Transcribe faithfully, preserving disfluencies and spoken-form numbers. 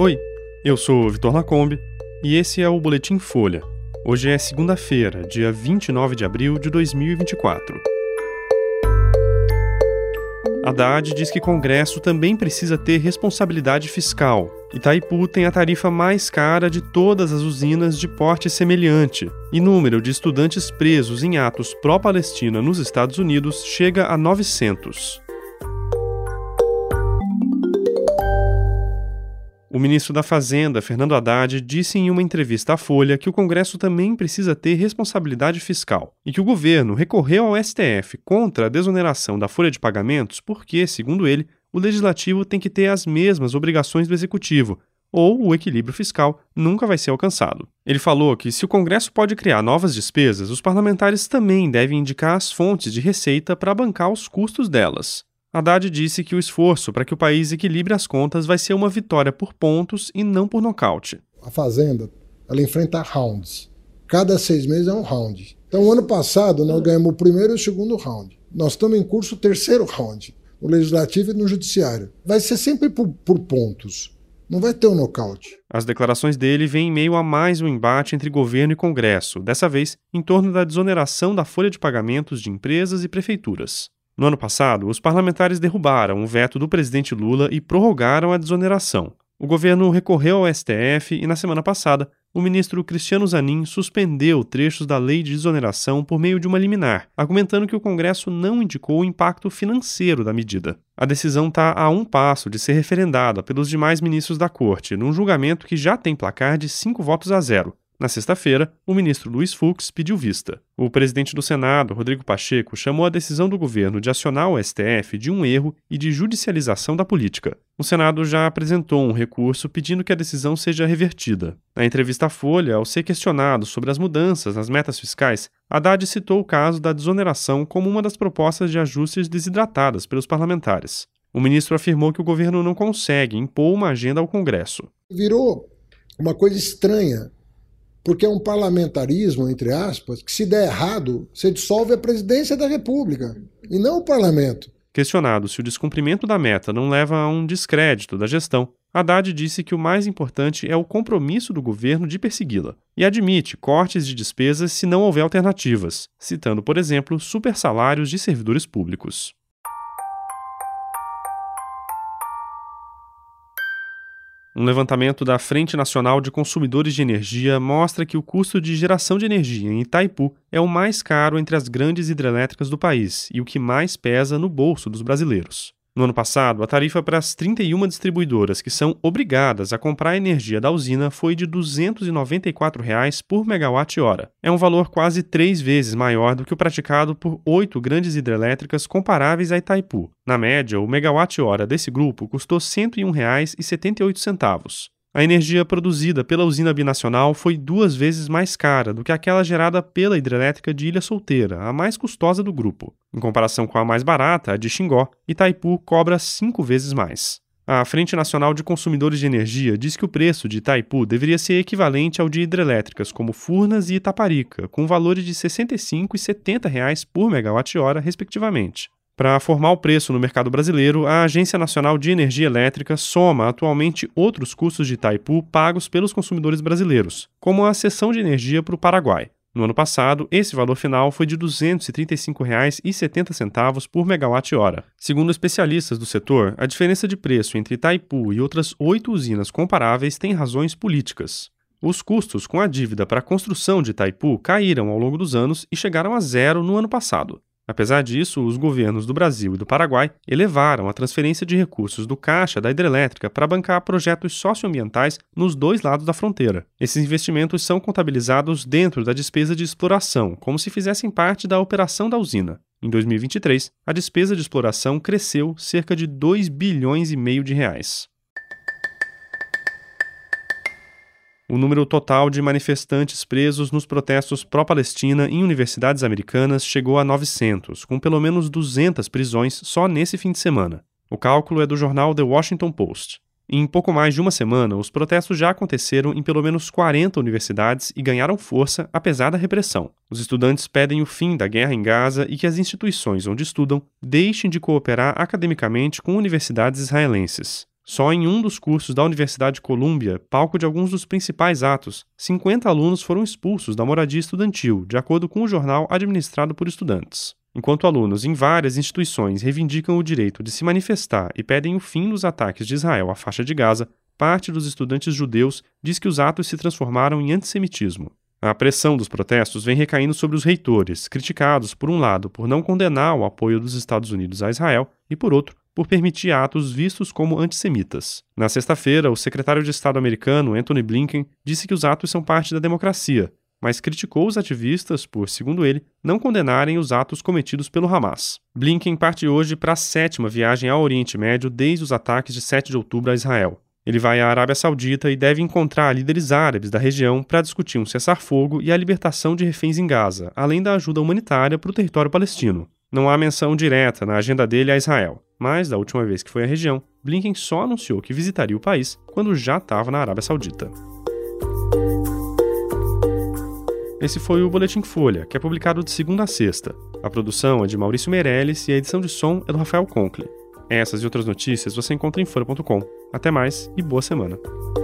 Oi, eu sou o Vitor Lacombe e esse é o Boletim Folha. Hoje é segunda-feira, dia vinte e nove de abril de dois mil e vinte e quatro. Haddad diz que Congresso também precisa ter responsabilidade fiscal. Itaipu tem a tarifa mais cara de todas as usinas de porte semelhante, e número de estudantes presos em atos pró-Palestina nos Estados Unidos chega a novecentos. O ministro da Fazenda, Fernando Haddad, disse em uma entrevista à Folha que o Congresso também precisa ter responsabilidade fiscal e que o governo recorreu ao S T F contra a desoneração da folha de pagamentos porque, segundo ele, o legislativo tem que ter as mesmas obrigações do executivo, ou o equilíbrio fiscal nunca vai ser alcançado. Ele falou que se o Congresso pode criar novas despesas, os parlamentares também devem indicar as fontes de receita para bancar os custos delas. Haddad disse que o esforço para que o país equilibre as contas vai ser uma vitória por pontos e não por nocaute. A Fazenda, ela enfrenta rounds. Cada seis meses é um round. Então, ano passado, nós ganhamos o primeiro e o segundo round. Nós estamos em curso o terceiro round, no Legislativo e no Judiciário. Vai ser sempre por, por pontos. Não vai ter um nocaute. As declarações dele vêm em meio a mais um embate entre governo e Congresso, dessa vez em torno da desoneração da folha de pagamentos de empresas e prefeituras. No ano passado, os parlamentares derrubaram o veto do presidente Lula e prorrogaram a desoneração. O governo recorreu ao S T F e, na semana passada, o ministro Cristiano Zanin suspendeu trechos da lei de desoneração por meio de uma liminar, argumentando que o Congresso não indicou o impacto financeiro da medida. A decisão está a um passo de ser referendada pelos demais ministros da Corte, num julgamento que já tem placar de cinco votos a zero. Na sexta-feira, o ministro Luiz Fux pediu vista. O presidente do Senado, Rodrigo Pacheco, chamou a decisão do governo de acionar o S T F de um erro e de judicialização da política. O Senado já apresentou um recurso pedindo que a decisão seja revertida. Na entrevista à Folha, ao ser questionado sobre as mudanças nas metas fiscais, Haddad citou o caso da desoneração como uma das propostas de ajustes desidratadas pelos parlamentares. O ministro afirmou que o governo não consegue impor uma agenda ao Congresso. Virou uma coisa estranha. Porque é um parlamentarismo, entre aspas, que se der errado, você dissolve a presidência da República, e não o parlamento. Questionado se o descumprimento da meta não leva a um descrédito da gestão, Haddad disse que o mais importante é o compromisso do governo de persegui-la, e admite cortes de despesas se não houver alternativas, citando, por exemplo, supersalários de servidores públicos. Um levantamento da Frente Nacional de Consumidores de Energia mostra que o custo de geração de energia em Itaipu é o mais caro entre as grandes hidrelétricas do país e o que mais pesa no bolso dos brasileiros. No ano passado, a tarifa para as trinta e uma distribuidoras que são obrigadas a comprar a energia da usina foi de duzentos e noventa e quatro reais por megawatt-hora. É um valor quase três vezes maior do que o praticado por oito grandes hidrelétricas comparáveis a Itaipu. Na média, o megawatt-hora desse grupo custou cento e um reais e setenta e oito centavos. A energia produzida pela usina binacional foi duas vezes mais cara do que aquela gerada pela hidrelétrica de Ilha Solteira, a mais custosa do grupo. Em comparação com a mais barata, a de Xingó, Itaipu cobra cinco vezes mais. A Frente Nacional de Consumidores de Energia diz que o preço de Itaipu deveria ser equivalente ao de hidrelétricas como Furnas e Itaparica, com valores de sessenta e cinco e setenta reais por megawatt-hora, respectivamente. Para formar o preço no mercado brasileiro, a Agência Nacional de Energia Elétrica soma atualmente outros custos de Itaipu pagos pelos consumidores brasileiros, como a cessão de energia para o Paraguai. No ano passado, esse valor final foi de duzentos e trinta e cinco reais e setenta centavos por megawatt-hora. Segundo especialistas do setor, a diferença de preço entre Itaipu e outras oito usinas comparáveis tem razões políticas. Os custos com a dívida para a construção de Itaipu caíram ao longo dos anos e chegaram a zero no ano passado. Apesar disso, os governos do Brasil e do Paraguai elevaram a transferência de recursos do caixa da hidrelétrica para bancar projetos socioambientais nos dois lados da fronteira. Esses investimentos são contabilizados dentro da despesa de exploração, como se fizessem parte da operação da usina. Em dois mil e vinte e três, a despesa de exploração cresceu cerca de dois bilhões e meio de reais. O número total de manifestantes presos nos protestos pró-Palestina em universidades americanas chegou a novecentos, com pelo menos duzentas prisões só nesse fim de semana. O cálculo é do jornal The Washington Post. Em pouco mais de uma semana, os protestos já aconteceram em pelo menos quarenta universidades e ganharam força apesar da repressão. Os estudantes pedem o fim da guerra em Gaza e que as instituições onde estudam deixem de cooperar academicamente com universidades israelenses. Só em um dos cursos da Universidade de Colômbia, palco de alguns dos principais atos, cinquenta alunos foram expulsos da moradia estudantil, de acordo com o jornal administrado por estudantes. Enquanto alunos em várias instituições reivindicam o direito de se manifestar e pedem o fim dos ataques de Israel à faixa de Gaza, parte dos estudantes judeus diz que os atos se transformaram em antissemitismo. A pressão dos protestos vem recaindo sobre os reitores, criticados, por um lado, por não condenar o apoio dos Estados Unidos a Israel e, por outro, por permitir atos vistos como antissemitas. Na sexta-feira, o secretário de Estado americano, Antony Blinken, disse que os atos são parte da democracia, mas criticou os ativistas por, segundo ele, não condenarem os atos cometidos pelo Hamas. Blinken parte hoje para a sétima viagem ao Oriente Médio desde os ataques de sete de outubro a Israel. Ele vai à Arábia Saudita e deve encontrar líderes árabes da região para discutir um cessar-fogo e a libertação de reféns em Gaza, além da ajuda humanitária para o território palestino. Não há menção direta na agenda dele a Israel, mas, da última vez que foi à região, Blinken só anunciou que visitaria o país quando já estava na Arábia Saudita. Esse foi o Boletim Folha, que é publicado de segunda a sexta. A produção é de Maurício Meirelles e a edição de som é do Rafael Conkle. Essas e outras notícias você encontra em folha ponto com. Até mais e boa semana!